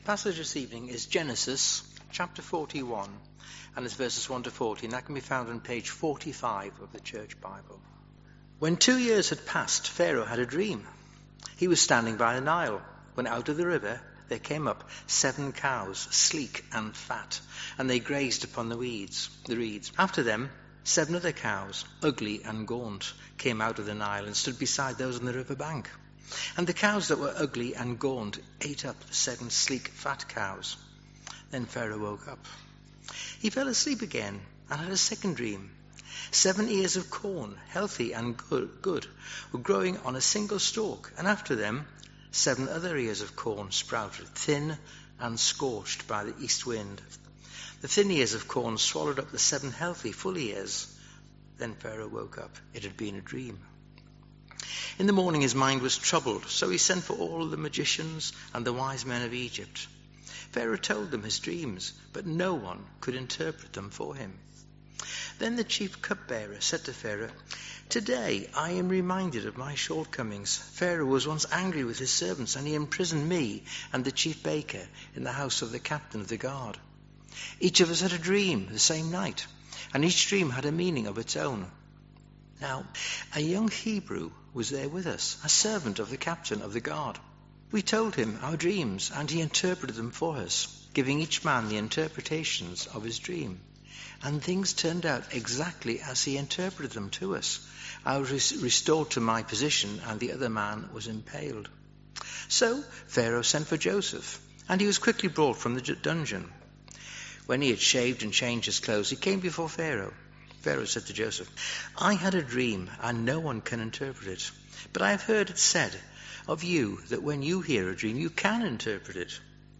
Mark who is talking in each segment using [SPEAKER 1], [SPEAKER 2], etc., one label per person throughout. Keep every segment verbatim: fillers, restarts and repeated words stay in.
[SPEAKER 1] Passage this evening is Genesis chapter forty-one, and it's verses one to forty, and that can be found on page forty-five of the Church Bible. When two years had passed, Pharaoh had a dream. He was standing by the Nile, when out of the river there came up seven cows, sleek and fat, and they grazed upon the weeds, the reeds. After them, seven other cows, ugly and gaunt, came out of the Nile and stood beside those on the river bank. And the cows that were ugly and gaunt ate up the seven sleek, fat cows. Then Pharaoh woke up. He fell asleep again and had a second dream. Seven ears of corn, healthy and good, good, were growing on a single stalk, and after them seven other ears of corn sprouted, thin and scorched by the east wind. The thin ears of corn swallowed up the seven healthy, full ears. Then Pharaoh woke up. It had been a dream. In the morning his mind was troubled, so he sent for all the magicians and the wise men of Egypt. Pharaoh told them his dreams, but no one could interpret them for him. Then the chief cupbearer said to Pharaoh, "Today I am reminded of my shortcomings. Pharaoh was once angry with his servants, and he imprisoned me and the chief baker in the house of the captain of the guard. Each of us had a dream the same night, and each dream had a meaning of its own. Now, a young Hebrew was there with us, a servant of the captain of the guard. We told him our dreams, and he interpreted them for us, giving each man the interpretations of his dream. And things turned out exactly as he interpreted them to us. I was restored to my position, and the other man was impaled." So Pharaoh sent for Joseph, and he was quickly brought from the dungeon. When he had shaved and changed his clothes, he came before Pharaoh. Pharaoh said to Joseph, "I had a dream, and no one can interpret it. But I have heard it said of you that when you hear a dream, you can interpret it."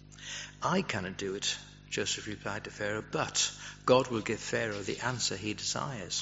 [SPEAKER 1] "I cannot do it," Joseph replied to Pharaoh, "but God will give Pharaoh the answer he desires."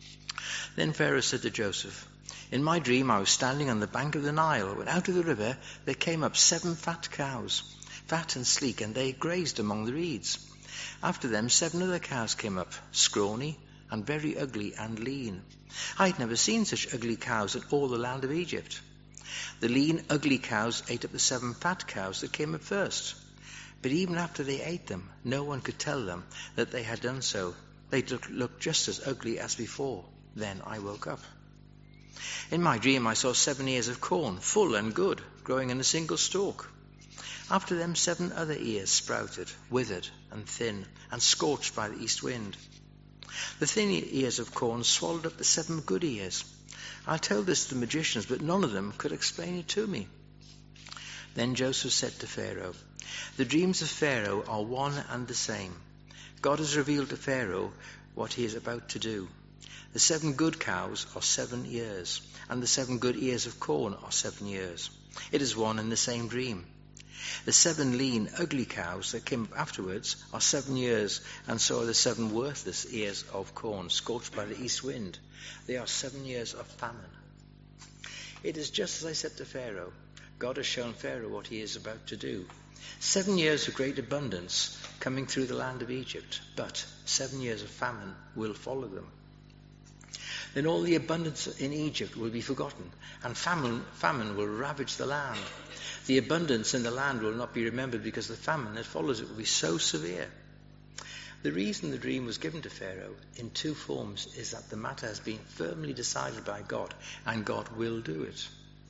[SPEAKER 1] Then Pharaoh said to Joseph, "In my dream I was standing on the bank of the Nile, when out of the river there came up seven fat cows, fat and sleek, and they grazed among the reeds. After them seven other cows came up, scrawny and very ugly and lean. I had never seen such ugly cows in all the land of Egypt. The lean, ugly cows ate up the seven fat cows that came up first. But even after they ate them, no one could tell them that they had done so. They looked just as ugly as before. Then I woke up. In my dream I saw seven ears of corn, full and good, growing in a single stalk. After them seven other ears sprouted, withered and thin, and scorched by the east wind. The thin ears of corn swallowed up the seven good ears. I told this to the magicians, but none of them could explain it to me." Then Joseph said to Pharaoh, "The dreams of Pharaoh are one and the same. God has revealed to Pharaoh what he is about to do. The seven good cows are seven years, and the seven good ears of corn are seven years. It is one and the same dream. The seven lean, ugly cows that came up afterwards are seven years, and so are the seven worthless ears of corn, scorched by the east wind. They are seven years of famine. It is just as I said to Pharaoh. God has shown Pharaoh what he is about to do. Seven years of great abundance coming through the land of Egypt, but seven years of famine will follow them. Then all the abundance in Egypt will be forgotten, and famine, famine will ravage the land. The abundance in the land will not be remembered, because the famine that follows it will be so severe." The reason the dream was given to Pharaoh in two forms is that the matter has been firmly decided by God, and God will do it.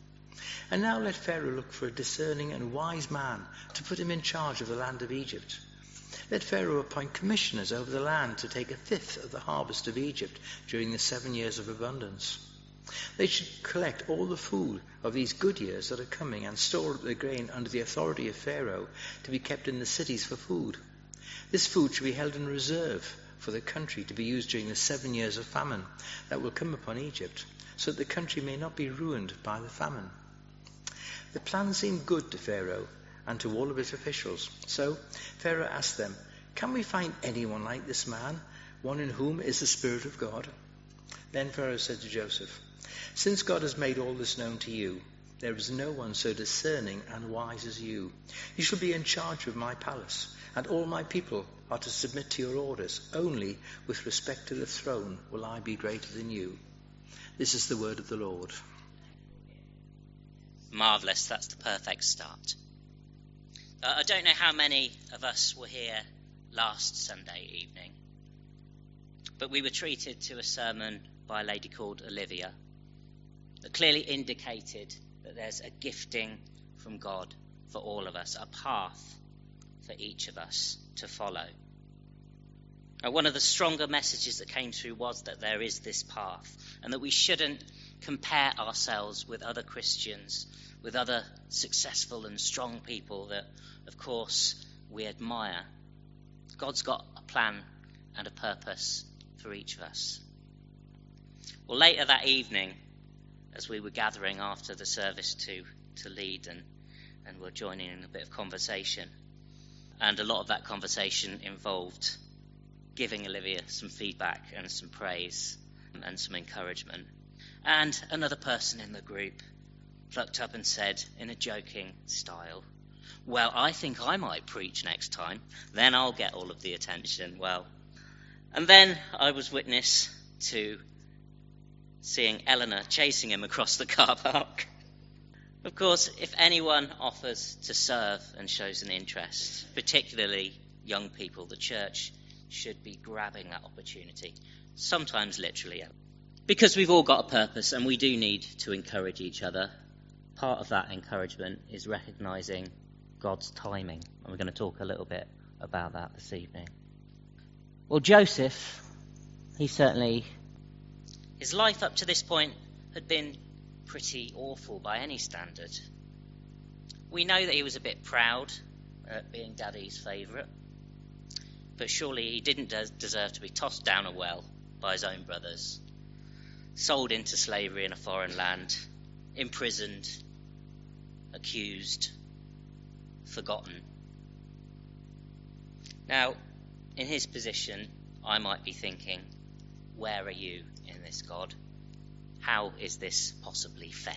[SPEAKER 1] And now let Pharaoh look for a discerning and wise man to put him in charge of the land of Egypt. Let Pharaoh appoint commissioners over the land to take a fifth of the harvest of Egypt during the seven years of abundance. They should collect all the food of these good years that are coming and store up the grain under the authority of Pharaoh to be kept in the cities for food. This food should be held in reserve for the country to be used during the seven years of famine that will come upon Egypt, so that the country may not be ruined by the famine." The plan seemed good to Pharaoh and to all of his officials. So Pharaoh asked them, "Can we find anyone like this man, one in whom is the Spirit of God?" Then Pharaoh said to Joseph, "Since God has made all this known to you, there is no one so discerning and wise as you. You shall be in charge of my palace, and all my people are to submit to your orders. Only with respect to the throne will I be greater than you." This is the word of the Lord.
[SPEAKER 2] Marvellous, that's the perfect start. Uh, I don't know how many of us were here last Sunday evening, but we were treated to a sermon by a lady called Olivia that clearly indicated that there's a gifting from God for all of us, a path for each of us to follow. And one of the stronger messages that came through was that there is this path and that we shouldn't compare ourselves with other Christians, with other successful and strong people that, of course, we admire. God's got a plan and a purpose for each of us. Well, later that evening, as we were gathering after the service to, to lead and, and were joining in a bit of conversation, and a lot of that conversation involved giving Olivia some feedback and some praise and some encouragement. And another person in the group plucked up and said in a joking style, "Well, I think I might preach next time, then I'll get all of the attention." Well, and then I was witness to seeing Eleanor chasing him across the car park. Of course, if anyone offers to serve and shows an interest, particularly young people, the church should be grabbing that opportunity, sometimes literally. Because we've all got a purpose and we do need to encourage each other. Part of that encouragement is recognising God's timing, and we're going to talk a little bit about that this evening. Well, Joseph, he certainly, his life up to this point had been pretty awful by any standard. We know that he was a bit proud at being Daddy's favourite, but surely he didn't des- deserve to be tossed down a well by his own brothers, sold into slavery in a foreign land, imprisoned, accused, forgotten. Now, in his position, I might be thinking, where are you in this, God? How is this possibly fair?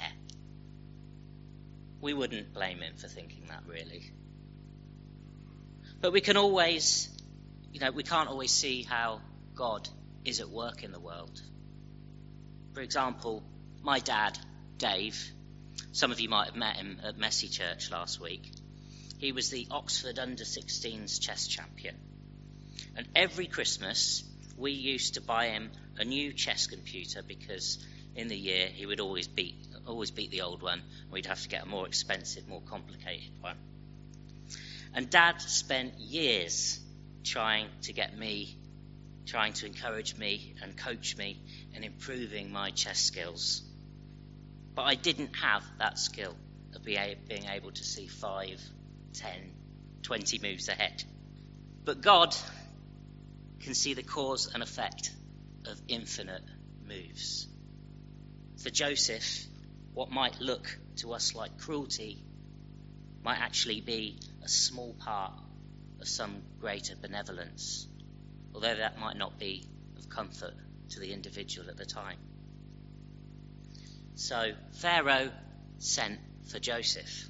[SPEAKER 2] We wouldn't blame him for thinking that, really. But we can always, you know, we can't always see how God is at work in the world. For example, my dad, Dave, some of you might have met him at Messy Church last week. He was the Oxford under sixteens chess champion. And every Christmas, we used to buy him a new chess computer because in the year he would always beat always beat the old one, and we'd have to get a more expensive, more complicated one. And Dad spent years trying to get me, trying to encourage me and coach me in improving my chess skills. But I didn't have that skill of being able to see five, ten, twenty moves ahead. But God can see the cause and effect of infinite moves. For Joseph, what might look to us like cruelty might actually be a small part of some greater benevolence, although that might not be of comfort to the individual at the time. So Pharaoh sent for Joseph.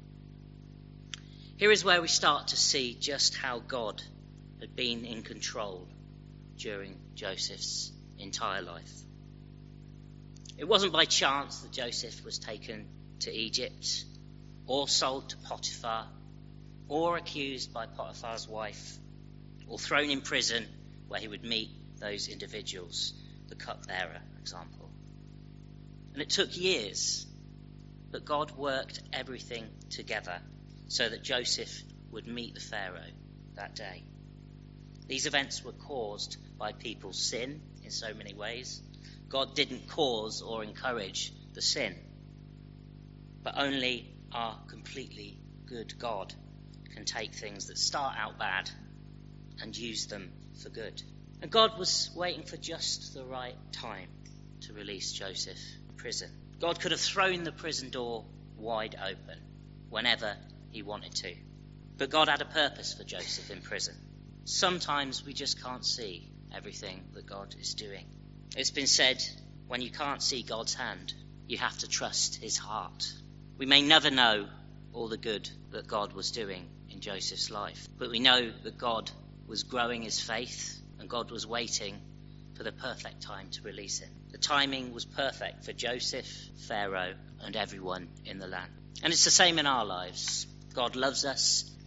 [SPEAKER 2] Here is where we start to see just how God had been in control during Joseph's entire life. It wasn't by chance that Joseph was taken to Egypt, or sold to Potiphar, or accused by Potiphar's wife, or thrown in prison where he would meet those individuals, the cupbearer, for example. And it took years, but God worked everything together so that Joseph would meet the Pharaoh that day. These events were caused by people's sin in so many ways. God didn't cause or encourage the sin, but only our completely good God can take things that start out bad and use them for good. And God was waiting for just the right time to release Joseph from prison. God could have thrown the prison door wide open whenever he wanted to. But God had a purpose for Joseph in prison. Sometimes we just can't see everything that God is doing. It's been said, when you can't see God's hand, you have to trust his heart. We may never know all the good that God was doing in Joseph's life, but we know that God was growing his faith and God was waiting for the perfect time to release him. The timing was perfect for Joseph, Pharaoh, and everyone in the land. And it's the same in our lives. God loves us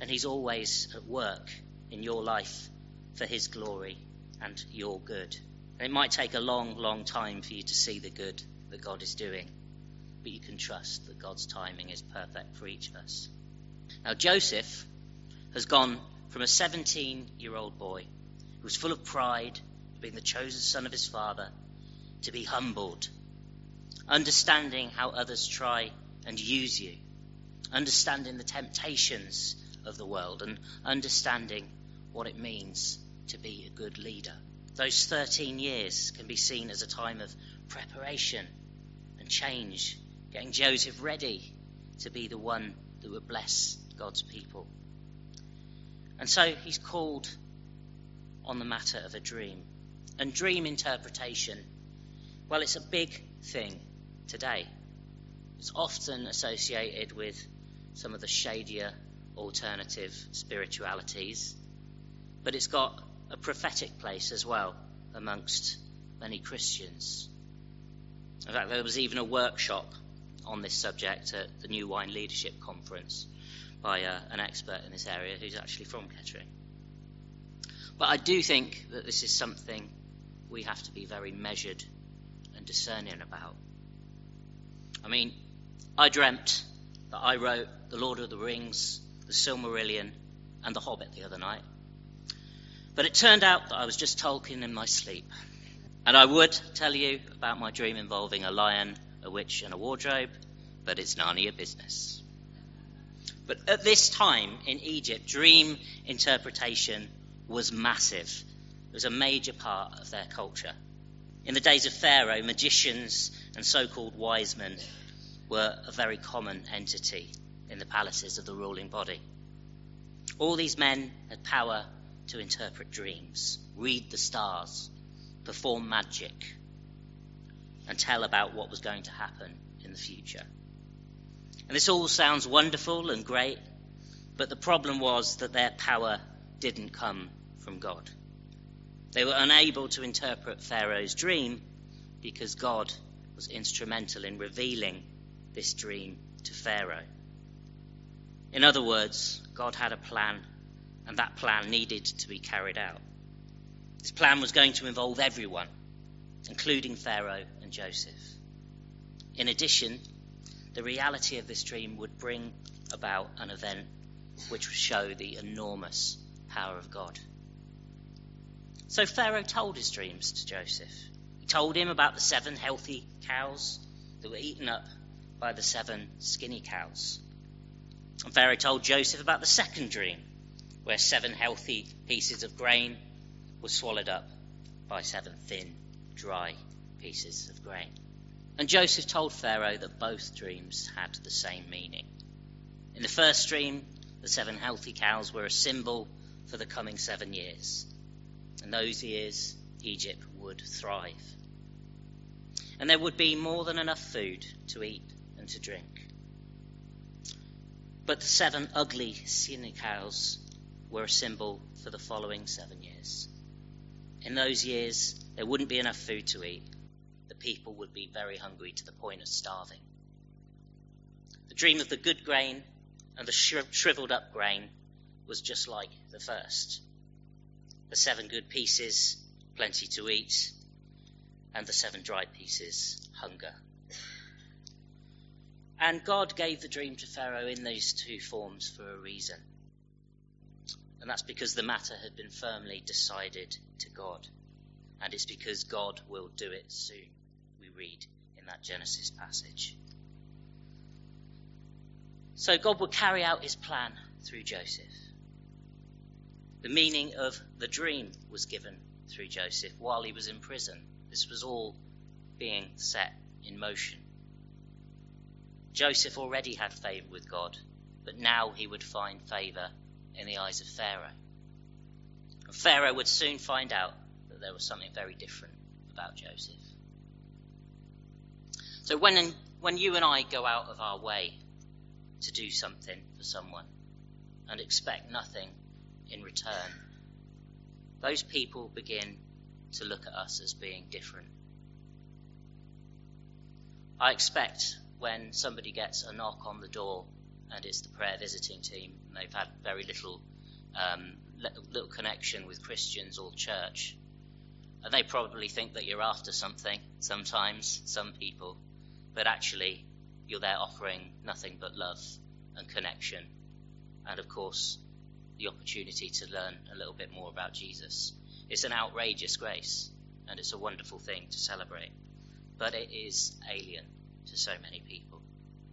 [SPEAKER 2] And he's always at work in your life for his glory and your good. And it might take a long, long time for you to see the good that God is doing, but you can trust that God's timing is perfect for each of us. Now, Joseph has gone from a seventeen-year-old boy who was full of pride, being the chosen son of his father, to be humbled, understanding how others try and use you, understanding the temptations of the world, and understanding what it means to be a good leader. Those thirteen years can be seen as a time of preparation and change, getting Joseph ready to be the one that would bless God's people. And so he's called on the matter of a dream. And dream interpretation, well, it's a big thing today. It's often associated with some of the shadier alternative spiritualities, but it's got a prophetic place as well amongst many Christians. In fact, there was even a workshop on this subject at the New Wine Leadership Conference by uh, an expert in this area who's actually from Kettering. But I do think that this is something we have to be very measured and discerning about. I mean, I dreamt that I wrote The Lord of the Rings, The Silmarillion, and The Hobbit the other night. But it turned out that I was just Tolkien in my sleep. And I would tell you about my dream involving a lion, a witch, and a wardrobe, but it's none of your business. But at this time in Egypt, dream interpretation was massive. It was a major part of their culture. In the days of Pharaoh, magicians and so-called wise men were a very common entity in the palaces of the ruling body. All these men had power to interpret dreams, read the stars, perform magic, and tell about what was going to happen in the future. And this all sounds wonderful and great, but the problem was that their power didn't come from God. They were unable to interpret Pharaoh's dream because God was instrumental in revealing this dream to Pharaoh. In other words, God had a plan, and that plan needed to be carried out. This plan was going to involve everyone, including Pharaoh and Joseph. In addition, the reality of this dream would bring about an event which would show the enormous power of God. So Pharaoh told his dreams to Joseph. He told him about the seven healthy cows that were eaten up by the seven skinny cows. And Pharaoh told Joseph about the second dream, where seven healthy pieces of grain were swallowed up by seven thin, dry pieces of grain. And Joseph told Pharaoh that both dreams had the same meaning. In the first dream, the seven healthy cows were a symbol for the coming seven years. In those years, Egypt would thrive. And there would be more than enough food to eat and to drink. But the seven ugly, skinny cows were a symbol for the following seven years. In those years, there wouldn't be enough food to eat. The people would be very hungry to the point of starving. The dream of the good grain and the shriv- shriveled up grain was just like the first. The seven good pieces, plenty to eat, and the seven dry pieces, hunger. And God gave the dream to Pharaoh in these two forms for a reason. And that's because the matter had been firmly decided to God. And it's because God will do it soon, we read in that Genesis passage. So God would carry out his plan through Joseph. The meaning of the dream was given through Joseph while he was in prison. This was all being set in motion. Joseph already had favour with God, but now he would find favour in the eyes of Pharaoh. And Pharaoh would soon find out that there was something very different about Joseph. So when, when you and I go out of our way to do something for someone and expect nothing in return, those people begin to look at us as being different. I expect when somebody gets a knock on the door and it's the prayer visiting team. And they've had very little, um, little connection with Christians or church. And they probably think that you're after something sometimes, some people, but actually you're there offering nothing but love and connection. And of course, the opportunity to learn a little bit more about Jesus. It's an outrageous grace, and it's a wonderful thing to celebrate. But it is alien to so many people.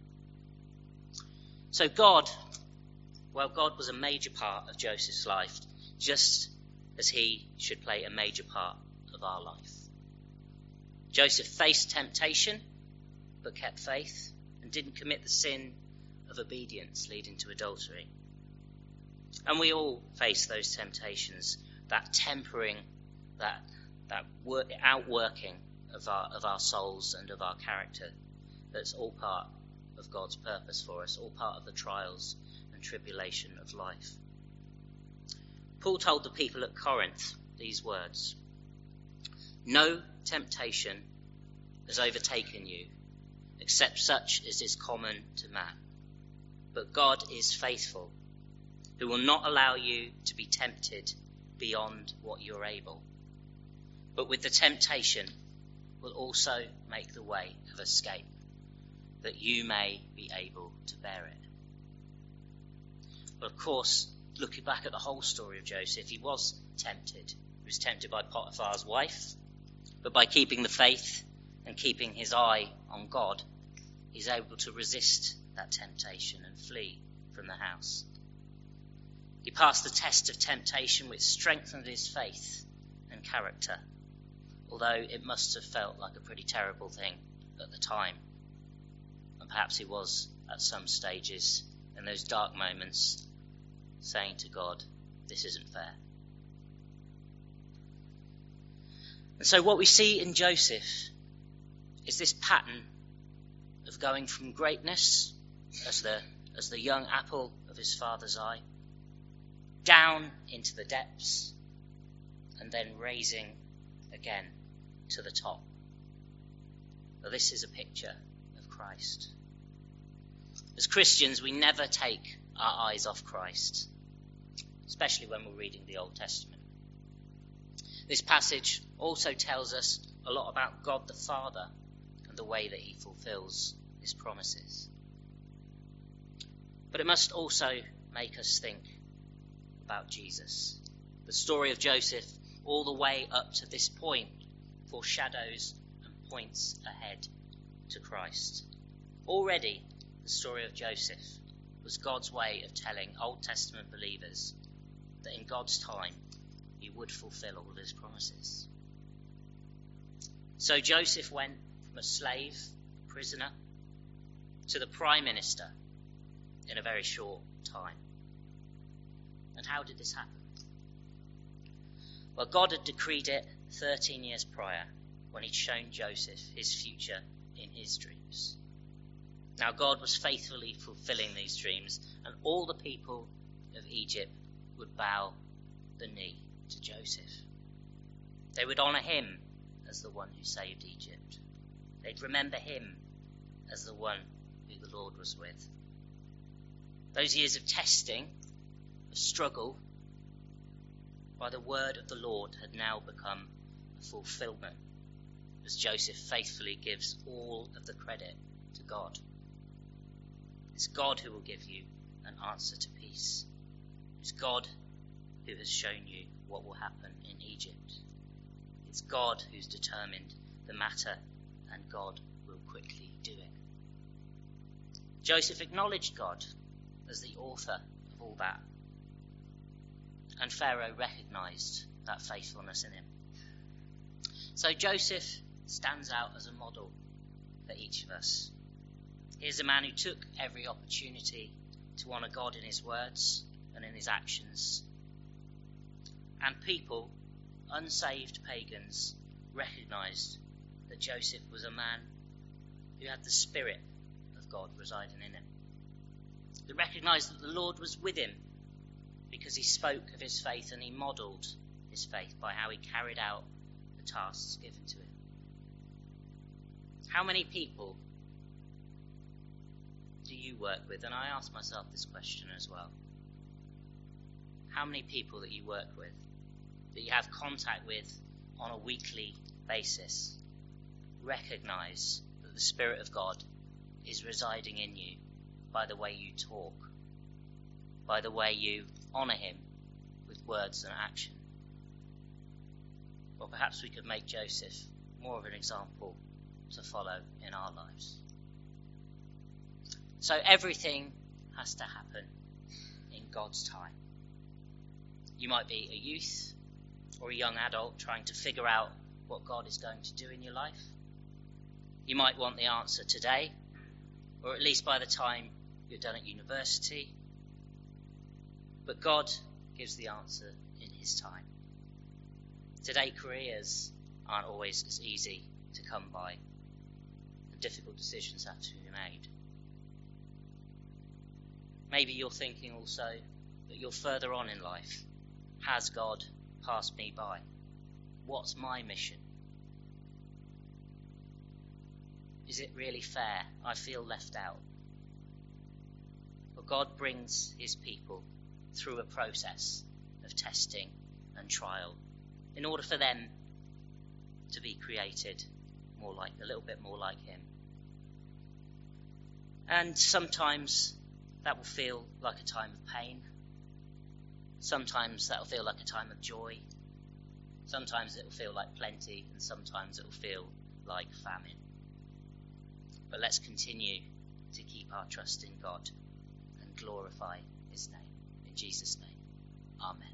[SPEAKER 2] So God, well, God was a major part of Joseph's life, just as he should play a major part of our life. Joseph faced temptation, but kept faith and didn't commit the sin of obedience leading to adultery. And we all face those temptations, that tempering, that that work, outworking of our of our souls and of our character. That's all part of God's purpose for us, all part of the trials and tribulation of life. Paul told the people at Corinth these words: "No temptation has overtaken you, except such as is common to man. But God is faithful, who will not allow you to be tempted beyond what you're able, but with the temptation will also make the way of escape, that you may be able to bear it." Well, of course, looking back at the whole story of Joseph, he was tempted. He was tempted by Potiphar's wife, but by keeping the faith and keeping his eye on God, he's able to resist that temptation and flee from the house. He passed the test of temptation, which strengthened his faith and character, although it must have felt like a pretty terrible thing at the time. And perhaps he was, at some stages, in those dark moments, saying to God, "This isn't fair." And so what we see in Joseph is this pattern of going from greatness as the as the young apple of his father's eye, down into the depths, and then raising again to the top. Well, this is a picture of Christ. As Christians, we never take our eyes off Christ, especially when we're reading the Old Testament. This passage also tells us a lot about God the Father and the way that he fulfills his promises. But it must also make us think about Jesus. The story of Joseph, all the way up to this point, foreshadows and points ahead to Christ. Already, the story of Joseph was God's way of telling Old Testament believers that in God's time, he would fulfill all of his promises. So Joseph went from a slave, prisoner, to the prime minister in a very short time. And how did this happen? Well, God had decreed it thirteen years prior, when he'd shown Joseph his future in his dreams. Now God was faithfully fulfilling these dreams, and all the people of Egypt would bow the knee to Joseph. They would honour him as the one who saved Egypt. They'd remember him as the one who the Lord was with. Those years of testing, of struggle, by the word of the Lord had now become a fulfilment, as Joseph faithfully gives all of the credit to God. It's God who will give you an answer to peace. It's God who has shown you what will happen in Egypt. It's God who's determined the matter, and God will quickly do it. Joseph acknowledged God as the author of all that, and Pharaoh recognized that faithfulness in him. So Joseph stands out as a model for each of us. Here's a man who took every opportunity to honour God in his words and in his actions. And people, unsaved pagans, recognised that Joseph was a man who had the Spirit of God residing in him. They recognised that the Lord was with him because he spoke of his faith and he modelled his faith by how he carried out the tasks given to him. How many people do you work with? And I ask myself this question as well. How many people that you work with, that you have contact with on a weekly basis, recognize that the Spirit of God is residing in you by the way you talk, by the way you honour him with words and action? Or perhaps we could make Joseph more of an example to follow in our lives. So everything has to happen in God's time. You might be a youth or a young adult trying to figure out what God is going to do in your life. You might want the answer today, or at least by the time you're done at university. But God gives the answer in his time. Today, careers aren't always as easy to come by, and difficult decisions have to be made. Maybe you're thinking also that you're further on in life. Has God passed me by? What's my mission? Is it really fair? I feel left out. Well, God brings his people through a process of testing and trial in order for them to be created more like, a little bit more like him. And sometimes that will feel like a time of pain. Sometimes that will feel like a time of joy. Sometimes it will feel like plenty, and sometimes it will feel like famine. But let's continue to keep our trust in God and glorify his name. In Jesus' name, amen.